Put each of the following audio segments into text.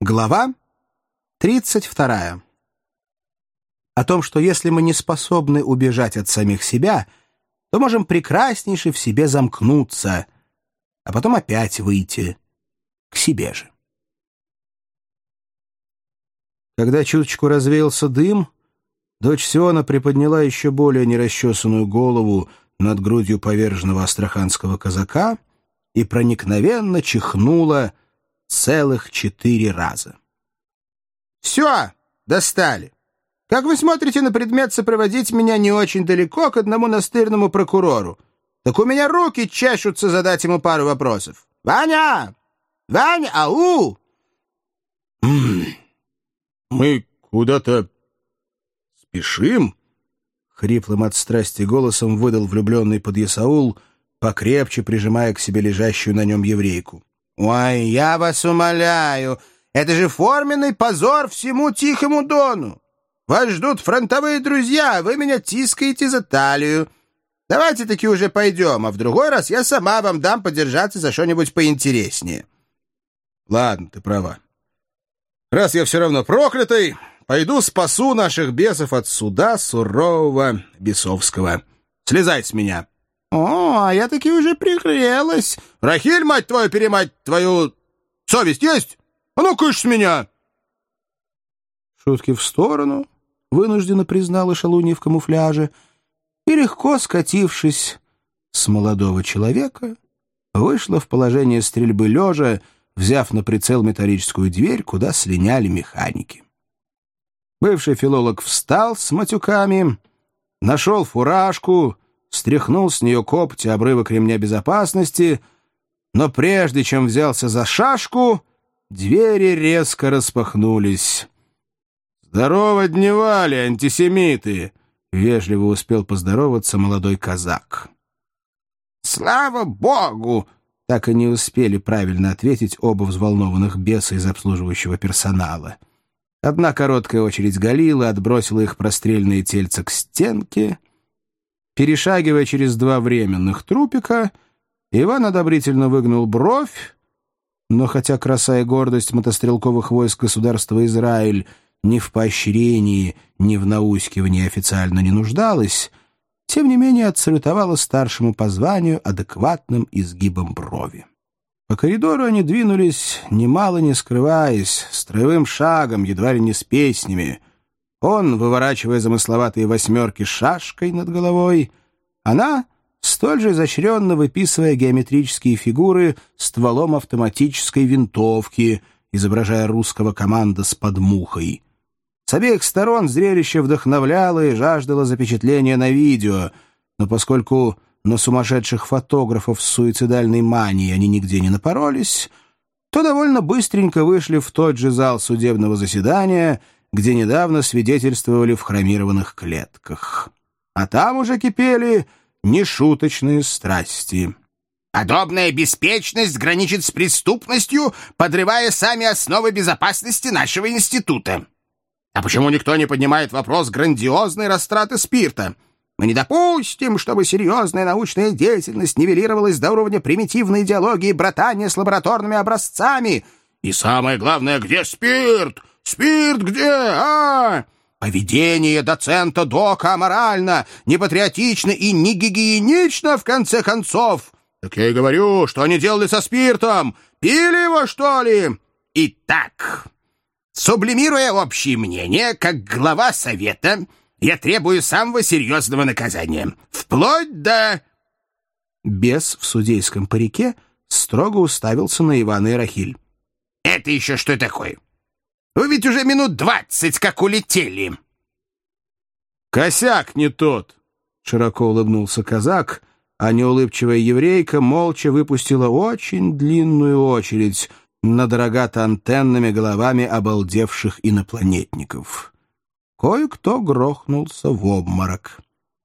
Глава 32. О том, что если мы не способны убежать от самих себя, то можем прекраснейше в себе замкнуться, а потом опять выйти к себе же. Когда чуточку развеялся дым, дочь Сиона приподняла еще более нерасчесанную голову над грудью поверженного астраханского казака и проникновенно чихнула целых 4 раза. «Все, достали. Как вы смотрите на предмет сопроводить меня не очень далеко к одному настырному прокурору? Так у меня руки чешутся задать ему пару вопросов. Ваня! Ваня, ау!» «Мы куда-то спешим?» — хриплым от страсти голосом выдал влюбленный подъясаул, покрепче прижимая к себе лежащую на нем еврейку. «Ой, я вас умоляю, это же форменный позор всему Тихому Дону. Вас ждут фронтовые друзья, а вы меня тискаете за талию. Давайте-таки уже пойдем, а в другой раз я сама вам дам подержаться за что-нибудь поинтереснее». «Ладно, ты права. Раз я все равно проклятый, пойду спасу наших бесов от суда сурового бесовского. Слезай с меня». «О, а я таки уже пригрелась». «Рахиль, мать твою, перемать твою, совесть есть? А ну, кыш с меня!» Шутки в сторону, вынужденно признала шалунья в камуфляже, и, легко скатившись с молодого человека, вышла в положение стрельбы лежа, взяв на прицел металлическую дверь, куда слиняли механики. Бывший филолог встал с матюками, нашел фуражку, стряхнул с нее копоть и обрывок ремня безопасности, но прежде чем взялся за шашку, двери резко распахнулись. «Здорово дневали, антисемиты!» — вежливо успел поздороваться молодой казак. «Слава Богу!» — так и не успели правильно ответить оба взволнованных беса из обслуживающего персонала. Одна короткая очередь галила, отбросила их прострельные тельца к стенке. Перешагивая через 2 временных трупика, Иван одобрительно выгнул бровь, но хотя краса и гордость мотострелковых войск государства Израиль ни в поощрении, ни в наускивании официально не нуждалась, тем не менее отсалютовала старшему по званию адекватным изгибом брови. По коридору они двинулись, немало не скрываясь, строевым шагом, едва ли не с песнями. Он, выворачивая замысловатые 8 шашкой над головой, она, столь же изощренно выписывая геометрические фигуры стволом автоматической винтовки, изображая русского команда с подмухой. С обеих сторон зрелище вдохновляло и жаждало запечатления на видео, но поскольку на сумасшедших фотографов с суицидальной манией они нигде не напоролись, то довольно быстренько вышли в тот же зал судебного заседания, где недавно свидетельствовали в хромированных клетках. А там уже кипели нешуточные страсти. «Подобная беспечность граничит с преступностью, подрывая сами основы безопасности нашего института. А почему никто не поднимает вопрос грандиозной растраты спирта? Мы не допустим, чтобы серьезная научная деятельность нивелировалась до уровня примитивной идеологии братания с лабораторными образцами. И самое главное, где спирт? Спирт где, а? Поведение доцента Дока аморально, непатриотично и негигиенично, в конце концов. Так я и говорю, что они делали со спиртом? Пили его, что ли? Итак, сублимируя общее мнение, как глава совета, я требую самого серьезного наказания. Вплоть до...» Бес в судейском парике строго уставился на Ивана и Рахиль. «Это еще что такое? Вы ведь уже минут 20 как улетели». «Косяк не тот!» — широко улыбнулся казак, а неулыбчивая еврейка молча выпустила очень длинную очередь над рогато-антенными головами обалдевших инопланетников. Кое-кто грохнулся в обморок.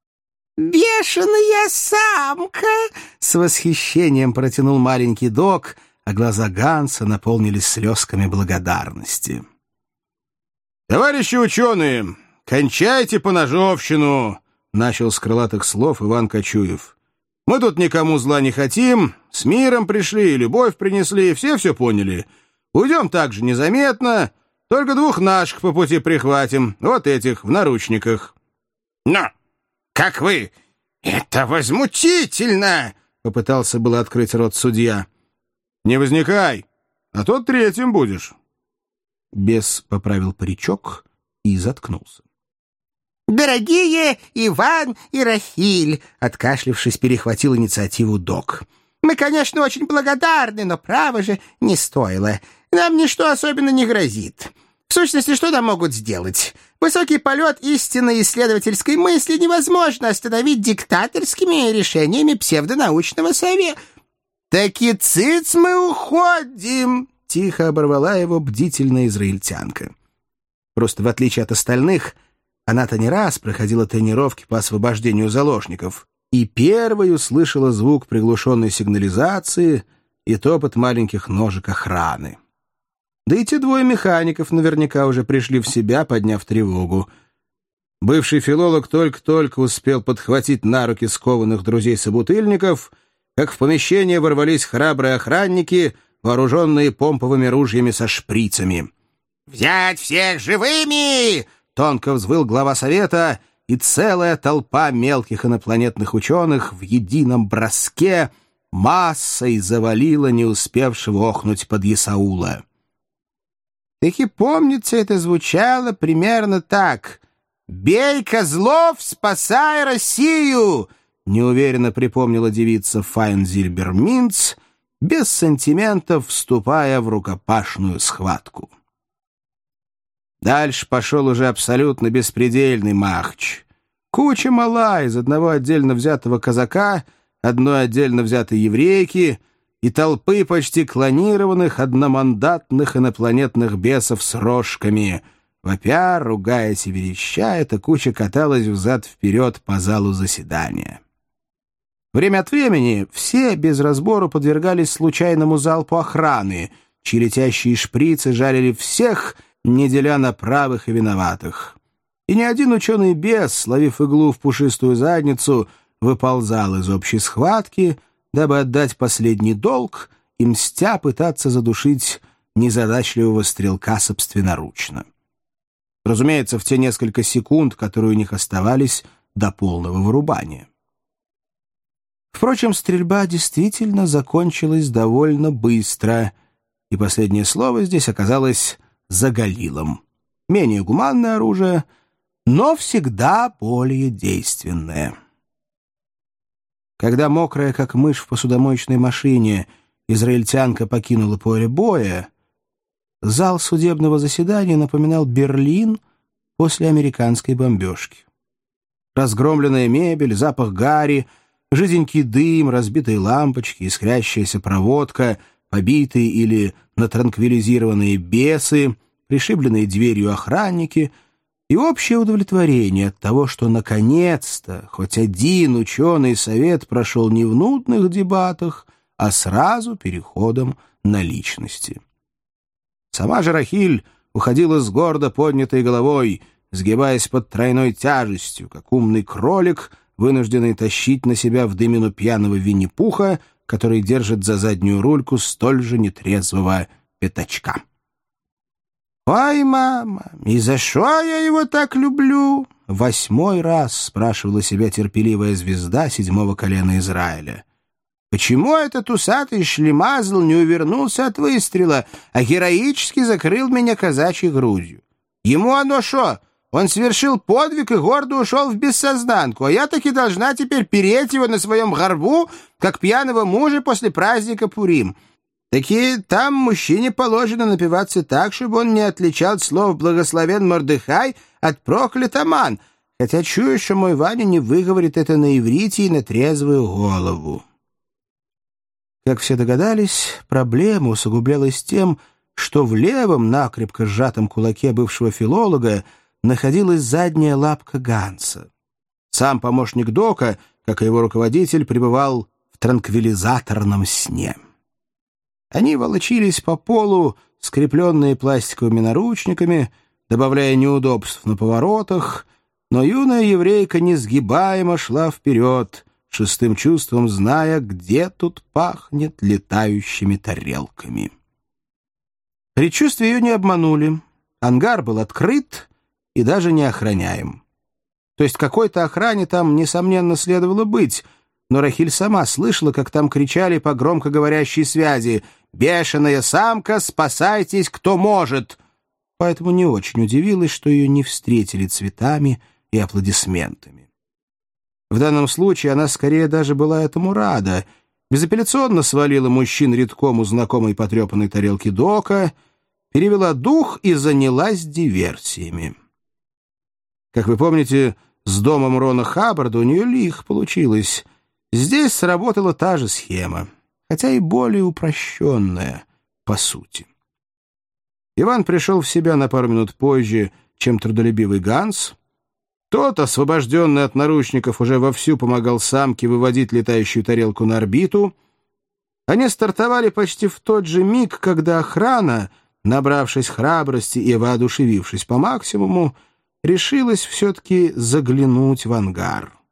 «Бешеная самка!» — с восхищением протянул маленький Док, а глаза Ганса наполнились слезками благодарности. «Товарищи ученые, кончайте поножовщину!» — начал с крылатых слов Иван Кочуев. «Мы тут никому зла не хотим, с миром пришли и любовь принесли, все поняли. Уйдем так же незаметно, только двух наших по пути прихватим, вот этих, в наручниках». «Но как вы? Это возмутительно!» — попытался было открыть рот судья. «Не возникай, а то третьим будешь». Бес поправил паричок и заткнулся. «Дорогие Иван и Рахиль!» — откашлившись, перехватил инициативу док. «Мы, конечно, очень благодарны, но, право же, не стоило. Нам ничто особенно не грозит. В сущности, что нам могут сделать? Высокий полет истинной исследовательской мысли невозможно остановить диктаторскими решениями псевдонаучного совета». «Таки цыц мы уходим!» — тихо оборвала его бдительная израильтянка. Просто в отличие от остальных, она-то не раз проходила тренировки по освобождению заложников и первой услышала звук приглушенной сигнализации и топот маленьких ножек охраны. Да и те двое механиков наверняка уже пришли в себя, подняв тревогу. Бывший филолог только-только успел подхватить на руки скованных друзей-собутыльников, как в помещение ворвались храбрые охранники, вооруженные помповыми ружьями со шприцами. «Взять всех живыми!» — тонко взвыл глава совета, и целая толпа мелких инопланетных ученых в едином броске массой завалила не успевшего охнуть подъясаула. «Так и помнится, это звучало примерно так. «Бей козлов, спасай Россию!» — неуверенно припомнила девица Файн Зильбер-Минц, без сантиментов вступая в рукопашную схватку. Дальше пошел уже абсолютно беспредельный махч. Куча мала из одного отдельно взятого казака, одной отдельно взятой еврейки и толпы почти клонированных одномандатных инопланетных бесов с рожками. Вопя, ругаясь и вереща, эта куча каталась взад-вперед по залу заседания. Время от времени все без разбору подвергались случайному залпу охраны, чьи летящие шприцы жалили всех, не деля на правых и виноватых. И ни один ученый-бес, словив иглу в пушистую задницу, выползал из общей схватки, дабы отдать последний долг и, мстя, пытаться задушить незадачливого стрелка собственноручно. Разумеется, в те несколько секунд, которые у них оставались до полного вырубания. Впрочем, стрельба действительно закончилась довольно быстро, и последнее слово здесь оказалось за Галилом. Менее гуманное оружие, но всегда более действенное. Когда мокрая, как мышь в посудомоечной машине, израильтянка покинула поле боя, зал судебного заседания напоминал Берлин после американской бомбежки. Разгромленная мебель, запах гари, жиденький дым, разбитые лампочки, искрящаяся проводка, побитые или натранквилизированные бесы, пришибленные дверью охранники и общее удовлетворение от того, что наконец-то хоть один ученый совет прошел не в нудных дебатах, а сразу переходом на личности. Сама же Рахиль уходила с гордо поднятой головой, сгибаясь под тройной тяжестью, как умный кролик, вынужденный тащить на себя в дымину пьяного Винни-Пуха, который держит за заднюю рульку столь же нетрезвого пятачка. «Ой, мама, и за что я его так люблю?» 8-й раз спрашивала себя терпеливая звезда 7-го колена Израиля. «Почему этот усатый шлемазл не увернулся от выстрела, а героически закрыл меня казачьей грудью? Ему оно шо? Он совершил подвиг и гордо ушел в бессознанку, а я таки должна теперь переть его на своем горбу, как пьяного мужа после праздника Пурим. Таки там мужчине положено напиваться так, чтобы он не отличал слов «благословен Мордехай» от «проклят Аман», хотя чую, что мой Ваня не выговорит это на иврите и на трезвую голову». Как все догадались, проблема усугублялась тем, что в левом накрепко сжатом кулаке бывшего филолога находилась задняя лапка Ганса. Сам помощник Дока, как и его руководитель, пребывал в транквилизаторном сне. Они волочились по полу, скрепленные пластиковыми наручниками, добавляя неудобств на поворотах, но юная еврейка несгибаемо шла вперед, шестым чувством зная, где тут пахнет летающими тарелками. Предчувствия ее не обманули. Ангар был открыт и даже не охраняем. То есть какой-то охране там, несомненно, следовало быть, но Рахиль сама слышала, как там кричали по громкоговорящей связи: «Бешеная самка, спасайтесь, кто может!» Поэтому не очень удивилась, что ее не встретили цветами и аплодисментами. В данном случае она скорее даже была этому рада. Безапелляционно свалила мужчин редком у знакомой потрепанной тарелки Дока, перевела дух и занялась диверсиями. Как вы помните, с домом Рона Хаббарда у нее лихо получилось. Здесь сработала та же схема, хотя и более упрощенная, по сути. Иван пришел в себя на пару минут позже, чем трудолюбивый Ганс. Тот, освобожденный от наручников, уже вовсю помогал самке выводить летающую тарелку на орбиту. Они стартовали почти в тот же миг, когда охрана, набравшись храбрости и воодушевившись по максимуму, решилась все-таки заглянуть в ангар.